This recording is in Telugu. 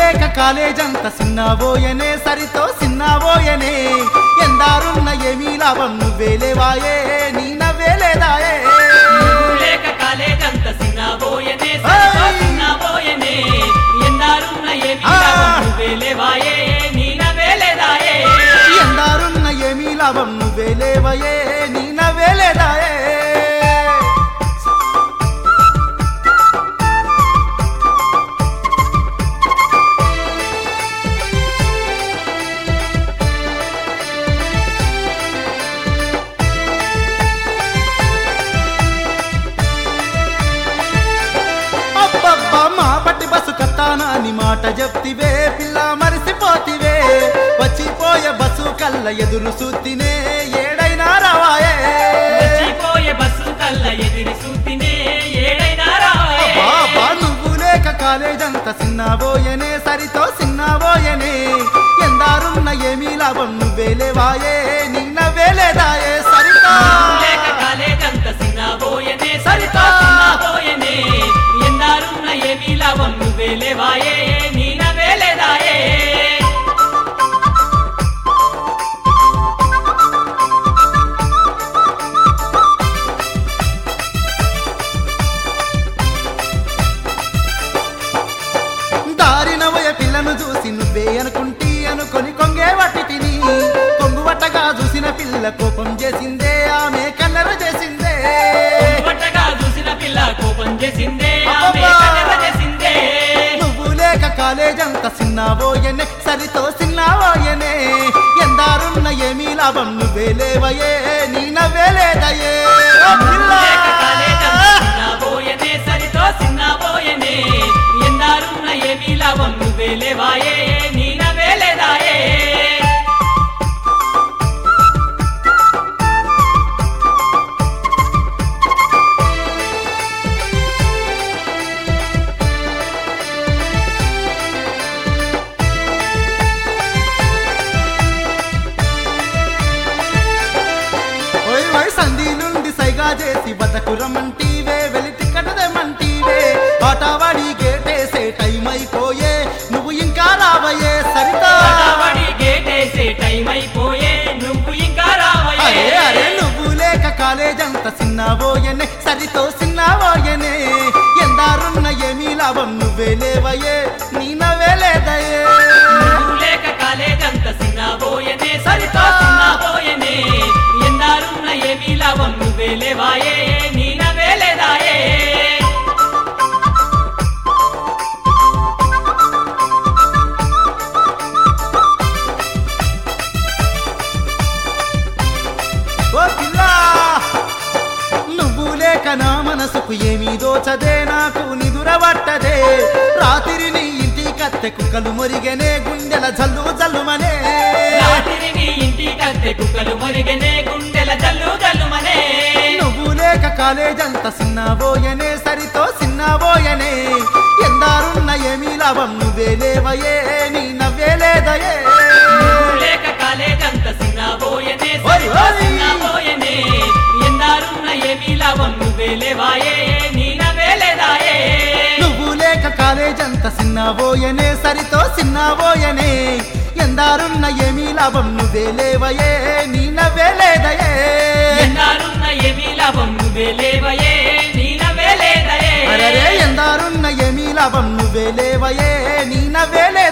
లేక కాలేజంత సిన్నబోయనే సరితో సిన్నబోయనే ఎందారున్న ఏమీ లాభం నువ్వేలేవాయే నీ నవ్వేలేదాయే లేక కాలేజంత సిన్నబోయనే సరితో సిన్నబోయనే ఎందారున్న ఏమీ లాభం నువ్వేలేవాయే నీ నవ్వేలేదాయే ఎందారున్న ఏమీ లాభం నువ్వేలేవయే నీ నవ్వేలేదాయే మా పట్టి బస్సు కత్తానా అని మాట చెప్తివే పిల్ల మరిసిపోతివే వచ్చిపోయే బస్సు కల్ల ఎదురు సూతినే ఏడైనా రావాయే వచ్చిపోయే బస్సు కల్ల ఎదురు సూతినే ఏడైనా రావాయే బాబా నువ్వు లేక కాలేజంత సిన్నబోయనే సరితో సిన్నబోయనే ఎందారున్న ఏమీ లాభం నువ్వేలేవాయే నిన్నవేలేదాయే సరితో లేక కాలేజంత సిన్నబోయనే సరితో సిన్నబోయనే ఎందారున్న ఏమీ లాభం నువ్వేలేవాయే నీ నవ్వేలేదాయే దారినవయ పిల్లను చూసి నువ్వే అనుకుంటీ అనుకొని కొంగే వట్టి తిని కొంగు వట్టగా చూసిన పిల్ల కోపం చేసిందే ఆమె కన్నర చేసిందే వట్టగా చూసిన పిల్ల కోపం చేసిందే ఆమె కన్నెర చేసిందే నువ్వు లేక కాలేజంత సిన్నబోయనే సరితో సిన్నబోయనే ఎందారున్న ఏమీ లాభం నువ్వేలేవయే నీ నవ్వేలేదయే లేక కాలేజంత సిన్నబోయనే సరితో సిన్నబోయనే ఎందారున్న ఏమీ లాభం నువ్వేలేవాయే నీ నవ్వేలేదాయే సంధి నుండి సైగా చేసి బతకురమంటీవే వెలిటి కట్టదేమంటీవే ఆటవాడి గేటేసే టైం అయిపోయే నువ్వు ఇంకా రావయే సరితా ఆటవాడి గేటేసే టైం అయిపోయే నువ్వు ఇంకా రావయే అరే నువ్వు లేక కాలేజంత సిన్నబోయనే సరితో సిన్నబోయనే ఎందారున్న ఏమీ లాభం నువ్వేలేవయే నీ నవ్వేలేదయే నువ్వు లేక కాలేజంత సిన్నబోయనే సరితో సిన్నబోయనే ఎందారున్న ఏమీ లాభం నువ్వేలేవాయే నీ నవ్వేలేదాయే ఓ పిల్ల నువ్వు లేక నా మనసుకు ఏమీ దోచదే నాకు నిదురబట్టదే రాత్రి నీ ఇంటి కత్తె కుక్కలు మొరిగనే గుండెల జల్లు జల్లుమనే రాత్రి నీ ఇంటి కత్తె కుక్కలు మొరిగనే గుండెల జల్లు జల్లుమనే నువ్వు లేక కాలేజంత సిన్నబోయనే సరితో సిన్నబోయనే ఎందారున్న ఏమీ లాభం నువ్వేలేవయే నీ నవ్వేలేదయే నువ్వు లేక కాలేజంత సిన్నబోయనే సరితో సిన్నబోయనే ఎందారున్న ఏమీ లాభం నువ్వేలేవాయే నీ నవ్వేలేదాయే నువ్వు లేక కాలేజంత సిన్నబోయనే సరితో సిన్నబోయనే ఎందారున్న ఏమీ లాభం నువ్వేలేవయే నీ నవ్వేలేదయే ఎందారున్న ఏమీ లాభం నువ్వేలేవయే నీ నవ్వేలేదయే ఎందారున్న ఏమీ లాభం నువ్వేలేవయే నీ నవ్వేలే